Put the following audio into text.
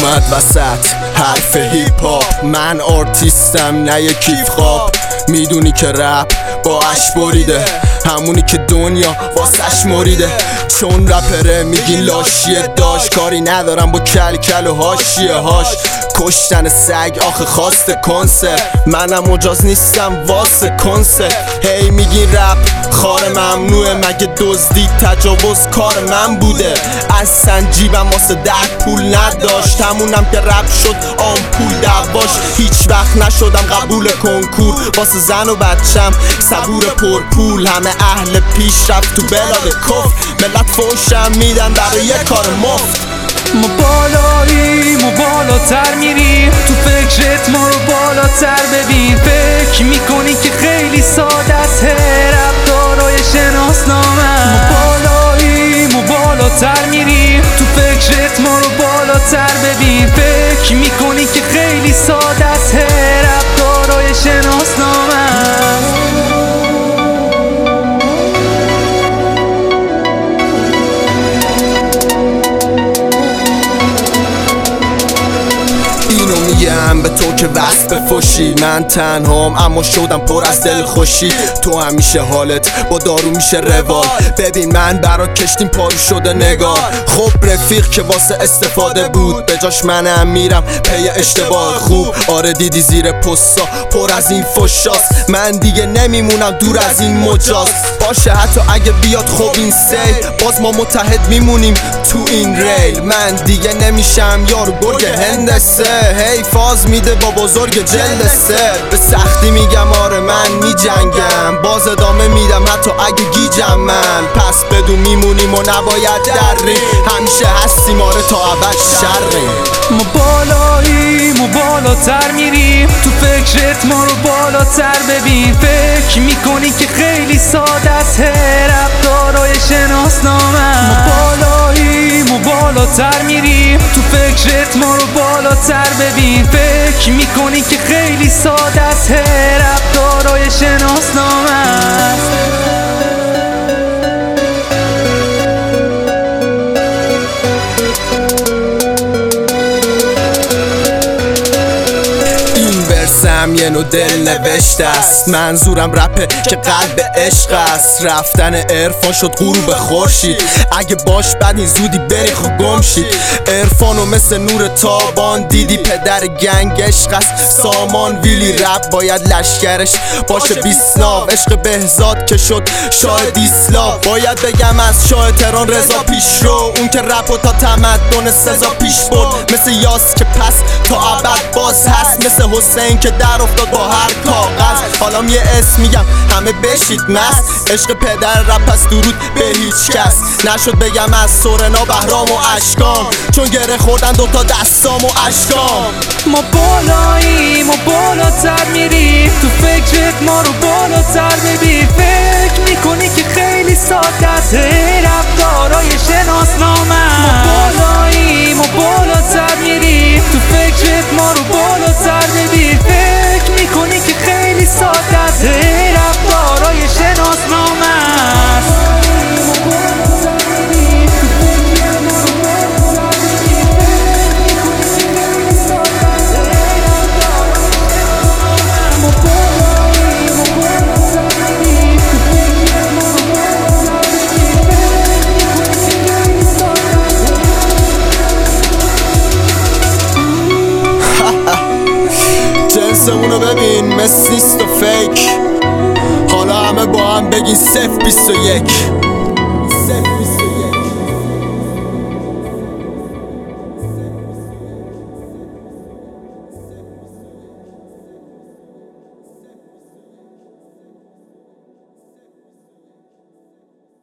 اومد وسط حرف هیپ هاپ، من آرتیستم نه یه کیف خواب. میدونی که رپ با اش بریده، همونی که دنیا واسش مریده. چون رپره میگین لاشیه داشت، کاری ندارم با کل کل و حاشیه هاش. کشتن سگ آخه خواست کنسر، منم مجاز نیستم واسه کنسر. هی میگین رپ خار ممنوعه، مگه دزدی تجاوز کار من بوده؟ از سنجیبم واسه درد پول نداشت، همونم که رپ شد آمپول دواش. هیچ وقت نشدم قبول کنکور، واسه زن و بچم صبور پرپول. همه اهل پیشرفت تو بلاد کفر، ملت فوشم میدن برای یه کار مفت. ما بالاییم و بالاتر میریم، تو فکرت ما رو بالاتر ببین. فکر میکنی که خیلی ساده است، رپ دارای شناسنامه. ما بالاییم و بالاتر میریم، تو فکرت ما رو بالاتر ببین. فکر میکنی که خیلی ساده است، رپ دارای شناسنامه. میگم به تو که وقت بفوشی، من تنهام اما شدم پر از دل خوشی. تو همیشه حالت با دارو میشه روال، ببین من برا کشتیم پارو شده نگار. خب رفیق که واسه استفاده بود، به جاش منم میرم پی اشتباه خوب. آره دیدی زیر پستا پر از این فشاست، من دیگه نمیمونم دور از این مجاز. باشه حتی اگه بیاد خوب این سیل، باز ما متحد میمونیم تو این ریل. من دیگه نمیشم یارو گرگ هندسه، هی فاز میده با بزرگ جلسه. به سختی میگم آره من میجنگم، باز ادامه میدم حتی اگه گیجم من. پس بدون میمونیم و نباید دریم، همیشه هستیم آره تا ابد شریم. ما بالاییم و بالاتر میریم، تو فکرت ما رو بالاتر ببین. فکر میکنی که خیلی ساده است، رپ دارای شناسنامه. ما بالاییم و بالاتر میریم، تو فکرت ما رو بالاتر ببین. فکر میکنی که خیلی ساده است، رپ دارای شناسنامه. یه نوع دل نوشته است، منظورم رپه که قلب عشق است. رفتن عرفان شد غروب خورشید، اگه باش بعد این زودی بری خب گم شید. عرفانو مثل نور تابان دیدی، پدر گنگ عشق است سامان. ویلی رپ باید لشکرش باشه بیسناو، عشق بهزاد که شد شاه دیسلاو. باید بگم از شاه تهران رضا پیش رو، اون که رپو تا تمدن سزا پیش برد. مثل یاس که پس تا ابد باز هست، مثل حسین که در افتاد با هر کاغذ. حالا یه اسم میگم همه بشید مست، عشق پدر رپ پس درود به هیچ کس. نشد بگم از سورنا بهرام و اشکان، چون گره خوردن دوتا دستام و اشکام. ما بالاییم و بالاتر میریم، تو فکرت ما رو بالاتر ببین. فکر میکنی که خیلی ساده است، رپ دارای شناسنامه. ما بالاییم و بالاتر میریم، تو فکرت ما رو بالاتر ببین. فکر میکنی که خیلی ساده است، رپ دارای شناسنامه. جنسمونو ببین مثل نیست و فیک، حالا همه با هم بگین 021.